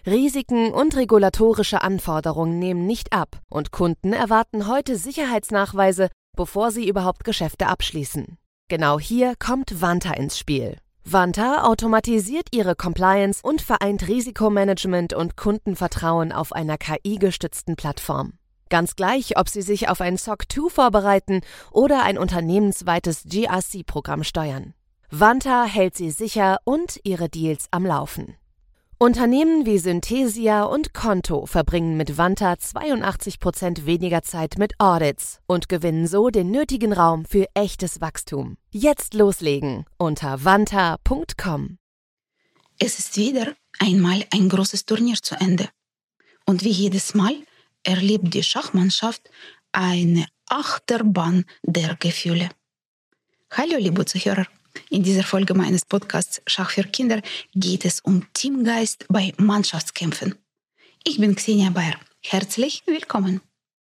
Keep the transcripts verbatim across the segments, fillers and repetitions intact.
Risiken und regulatorische Anforderungen nehmen nicht ab und Kunden erwarten heute Sicherheitsnachweise, bevor sie überhaupt Geschäfte abschließen. Genau hier kommt Vanta ins Spiel. Vanta automatisiert ihre Compliance und vereint Risikomanagement und Kundenvertrauen auf einer K I-gestützten Plattform. Ganz gleich, ob Sie sich auf ein S O C zwei vorbereiten oder ein unternehmensweites G R C-Programm steuern. Vanta hält Sie sicher und Ihre Deals am Laufen. Unternehmen wie Synthesia und Konto verbringen mit Vanta zweiundachtzig Prozent weniger Zeit mit Audits und gewinnen so den nötigen Raum für echtes Wachstum. Jetzt loslegen unter vanta punkt com. Es ist wieder einmal ein großes Turnier zu Ende. Und wie jedes Mal erlebt die Schachmannschaft eine Achterbahn der Gefühle. Hallo, liebe Zuhörer. In dieser Folge meines Podcasts Schach für Kinder geht es um Teamgeist bei Mannschaftskämpfen. Ich bin Xenia Bayer. Herzlich willkommen.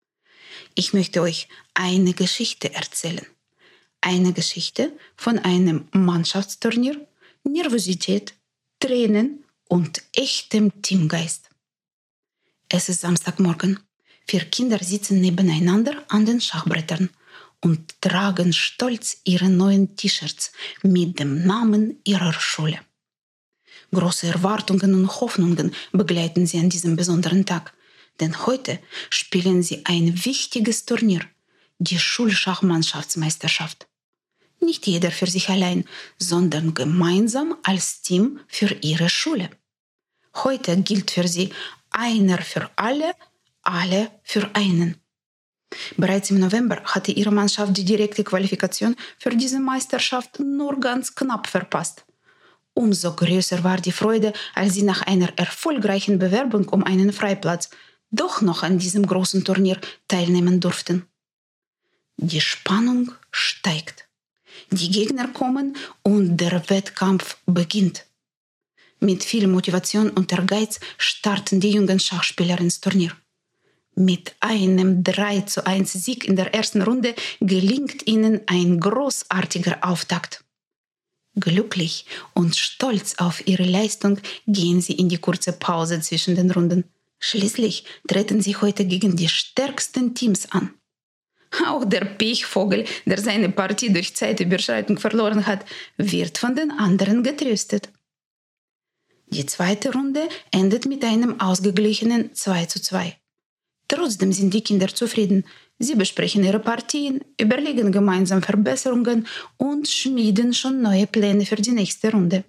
Ich möchte euch eine Geschichte erzählen. Eine Geschichte von einem Mannschaftsturnier, Nervosität, Tränen und echtem Teamgeist. Es ist Samstagmorgen. Vier Kinder sitzen nebeneinander an den Schachbrettern und tragen stolz ihre neuen T-Shirts mit dem Namen ihrer Schule. Große Erwartungen und Hoffnungen begleiten sie an diesem besonderen Tag, denn heute spielen sie ein wichtiges Turnier, die Schulschachmannschaftsmeisterschaft. Nicht jeder für sich allein, sondern gemeinsam als Team für ihre Schule. Heute gilt für sie einer für alle, alle für einen. Bereits im November hatte ihre Mannschaft die direkte Qualifikation für diese Meisterschaft nur ganz knapp verpasst. Umso größer war die Freude, als sie nach einer erfolgreichen Bewerbung um einen Freiplatz doch noch an diesem großen Turnier teilnehmen durften. Die Spannung steigt. Die Gegner kommen und der Wettkampf beginnt. Mit viel Motivation und Ehrgeiz starten die jungen Schachspieler ins Turnier. Mit einem drei zu eins Sieg in der ersten Runde gelingt ihnen ein großartiger Auftakt. Glücklich und stolz auf ihre Leistung gehen sie in die kurze Pause zwischen den Runden. Schließlich treten sie heute gegen die stärksten Teams an. Auch der Pechvogel, der seine Partie durch Zeitüberschreitung verloren hat, wird von den anderen getröstet. Die zweite Runde endet mit einem ausgeglichenen zwei zu zwei. Trotzdem sind die Kinder zufrieden. Sie besprechen ihre Partien, überlegen gemeinsam Verbesserungen und schmieden schon neue Pläne für die nächste Runde.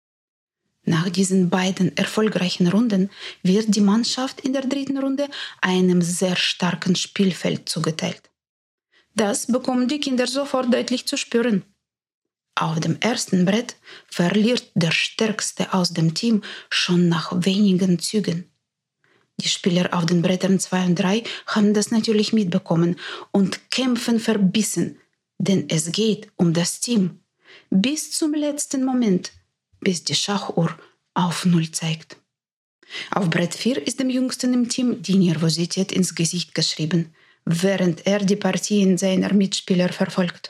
Nach diesen beiden erfolgreichen Runden wird die Mannschaft in der dritten Runde einem sehr starken Spielfeld zugeteilt. Das bekommen die Kinder sofort deutlich zu spüren. Auf dem ersten Brett verliert der Stärkste aus dem Team schon nach wenigen Zügen. Die Spieler auf den Brettern zwei und drei haben das natürlich mitbekommen und kämpfen verbissen, denn es geht um das Team. Bis zum letzten Moment, bis die Schachuhr auf Null zeigt. Auf Brett vier ist dem Jüngsten im Team die Nervosität ins Gesicht geschrieben, während er die Partien seiner Mitspieler verfolgt.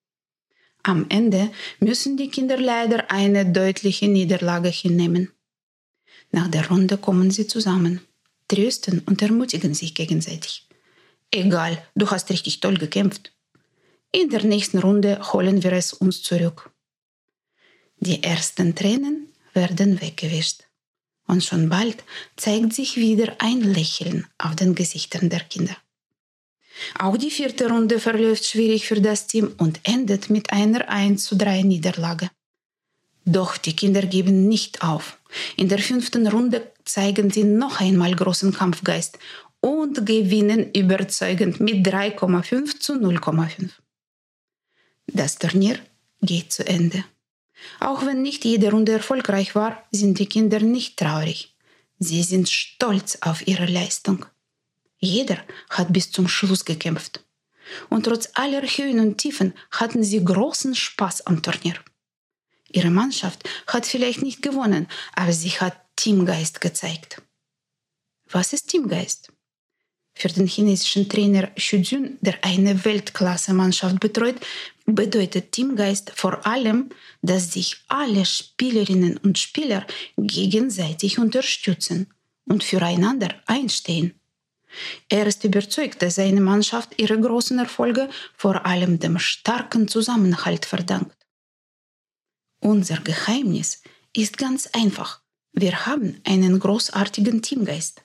Am Ende müssen die Kinder leider eine deutliche Niederlage hinnehmen. Nach der Runde kommen sie zusammen, trösten und ermutigen sich gegenseitig. Egal, du hast richtig toll gekämpft. In der nächsten Runde holen wir es uns zurück. Die ersten Tränen werden weggewischt. Und schon bald zeigt sich wieder ein Lächeln auf den Gesichtern der Kinder. Auch die vierte Runde verläuft schwierig für das Team und endet mit einer eins zu drei Niederlage. Doch die Kinder geben nicht auf. In der fünften Runde zeigen sie noch einmal großen Kampfgeist und gewinnen überzeugend mit drei Komma fünf zu null Komma fünf. Das Turnier geht zu Ende. Auch wenn nicht jede Runde erfolgreich war, sind die Kinder nicht traurig. Sie sind stolz auf ihre Leistung. Jeder hat bis zum Schluss gekämpft. Und trotz aller Höhen und Tiefen hatten sie großen Spaß am Turnier. Ihre Mannschaft hat vielleicht nicht gewonnen, aber sie hat Teamgeist gezeigt. Was ist Teamgeist? Für den chinesischen Trainer Xu Jun, der eine Weltklasse-Mannschaft betreut, bedeutet Teamgeist vor allem, dass sich alle Spielerinnen und Spieler gegenseitig unterstützen und füreinander einstehen. Er ist überzeugt, dass seine Mannschaft ihre großen Erfolge vor allem dem starken Zusammenhalt verdankt. Unser Geheimnis ist ganz einfach. Wir haben einen großartigen Teamgeist.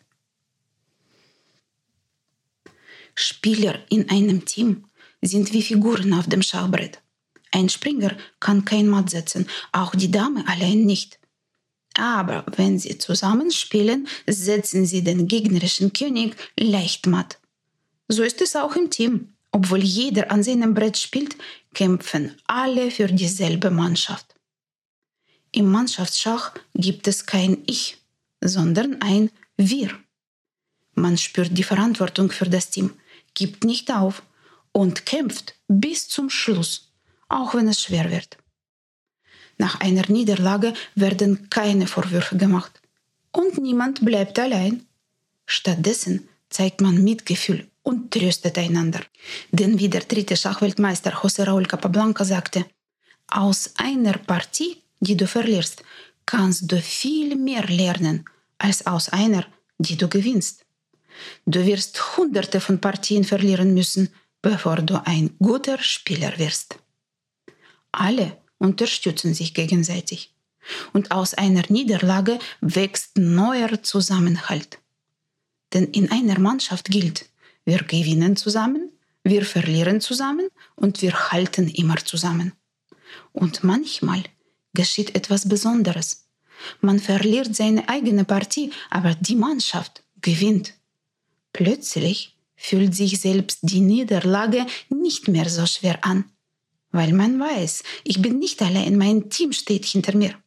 Spieler in einem Team sind wie Figuren auf dem Schachbrett. Ein Springer kann kein Matt setzen, auch die Dame allein nicht. Aber wenn sie zusammenspielen, setzen sie den gegnerischen König leicht matt. So ist es auch im Team. Obwohl jeder an seinem Brett spielt, kämpfen alle für dieselbe Mannschaft. Im Mannschaftsschach gibt es kein Ich, sondern ein Wir. Man spürt die Verantwortung für das Team, gibt nicht auf und kämpft bis zum Schluss, auch wenn es schwer wird. Nach einer Niederlage werden keine Vorwürfe gemacht und niemand bleibt allein. Stattdessen zeigt man Mitgefühl und tröstet einander. Denn wie der dritte Schachweltmeister José Raúl Capablanca sagte, aus einer Partie, die du verlierst, kannst du viel mehr lernen als aus einer, die du gewinnst. Du wirst hunderte von Partien verlieren müssen, bevor du ein guter Spieler wirst. Alle unterstützen sich gegenseitig. Und aus einer Niederlage wächst neuer Zusammenhalt. Denn in einer Mannschaft gilt, wir gewinnen zusammen, wir verlieren zusammen und wir halten immer zusammen. Und manchmal geschieht etwas Besonderes. Man verliert seine eigene Partie, aber die Mannschaft gewinnt. Plötzlich fühlt sich selbst die Niederlage nicht mehr so schwer an. Weil man weiß, ich bin nicht allein, mein Team steht hinter mir.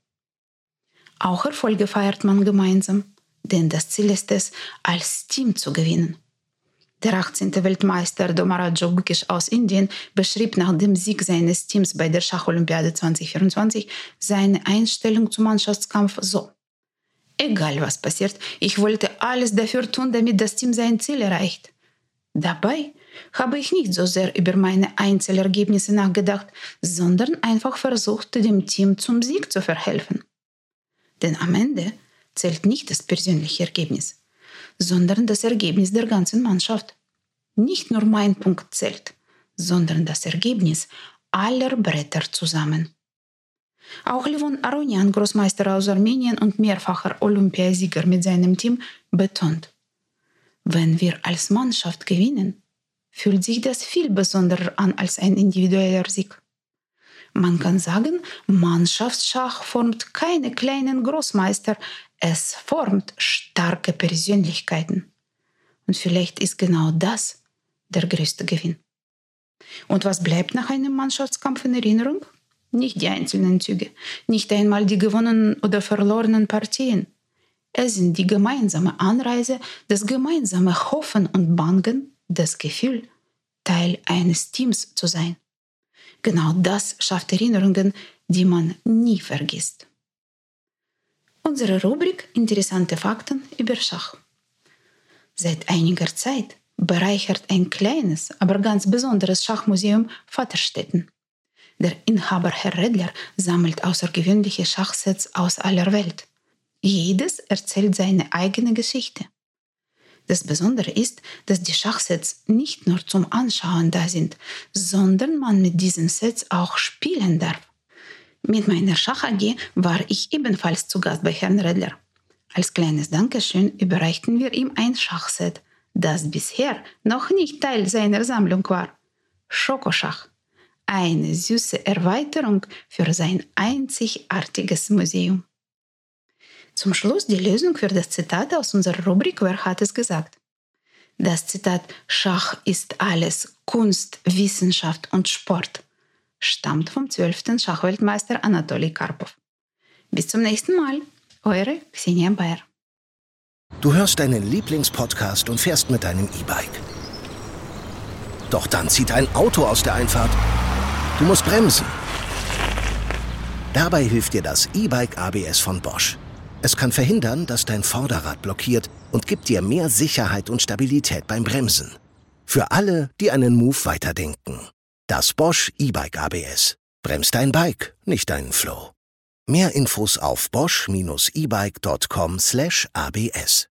Auch Erfolge feiert man gemeinsam, denn das Ziel ist es, als Team zu gewinnen. Der achtzehnte Weltmeister Domarajo Gukic aus Indien beschrieb nach dem Sieg seines Teams bei der Schacholympiade zwanzig vierundzwanzig seine Einstellung zum Mannschaftskampf so: Egal was passiert, ich wollte alles dafür tun, damit das Team sein Ziel erreicht. Dabei habe ich nicht so sehr über meine Einzelergebnisse nachgedacht, sondern einfach versucht, dem Team zum Sieg zu verhelfen. Denn am Ende zählt nicht das persönliche Ergebnis, sondern das Ergebnis der ganzen Mannschaft. Nicht nur mein Punkt zählt, sondern das Ergebnis aller Bretter zusammen. Auch Levon Aronian, Großmeister aus Armenien und mehrfacher Olympiasieger mit seinem Team, betont: Wenn wir als Mannschaft gewinnen, fühlt sich das viel besonderer an als ein individueller Sieg. Man kann sagen, Mannschaftsschach formt keine kleinen Großmeister, es formt starke Persönlichkeiten. Und vielleicht ist genau das der größte Gewinn. Und was bleibt nach einem Mannschaftskampf in Erinnerung? Nicht die einzelnen Züge, nicht einmal die gewonnenen oder verlorenen Partien. Es sind die gemeinsame Anreise, das gemeinsame Hoffen und Bangen, das Gefühl, Teil eines Teams zu sein. Genau das schafft Erinnerungen, die man nie vergisst. Unsere Rubrik Interessante Fakten über Schach. Seit einiger Zeit bereichert ein kleines, aber ganz besonderes Schachmuseum Vaterstetten. Der Inhaber Herr Redler sammelt außergewöhnliche Schachsets aus aller Welt. Jedes erzählt seine eigene Geschichte. Das Besondere ist, dass die Schachsets nicht nur zum Anschauen da sind, sondern man mit diesen Sets auch spielen darf. Mit meiner Schach-A G war ich ebenfalls zu Gast bei Herrn Redler. Als kleines Dankeschön überreichten wir ihm ein Schachset, das bisher noch nicht Teil seiner Sammlung war. Schokoschach. Eine süße Erweiterung für sein einzigartiges Museum. Zum Schluss die Lösung für das Zitat aus unserer Rubrik Wer hat es gesagt? Das Zitat Schach ist alles, Kunst, Wissenschaft und Sport stammt vom zwölften Schachweltmeister Anatoli Karpov. Bis zum nächsten Mal, eure Xenia Bayer. Du hörst deinen Lieblingspodcast und fährst mit deinem E-Bike. Doch dann zieht ein Auto aus der Einfahrt. Du musst bremsen. Dabei hilft dir das E-Bike A B S von Bosch. Es kann verhindern, dass dein Vorderrad blockiert und gibt dir mehr Sicherheit und Stabilität beim Bremsen. Für alle, die einen Move weiterdenken. Das Bosch E-Bike A B S. Bremst dein Bike, nicht deinen Flow. Mehr Infos auf bosch dash e bike punkt com slash A B S.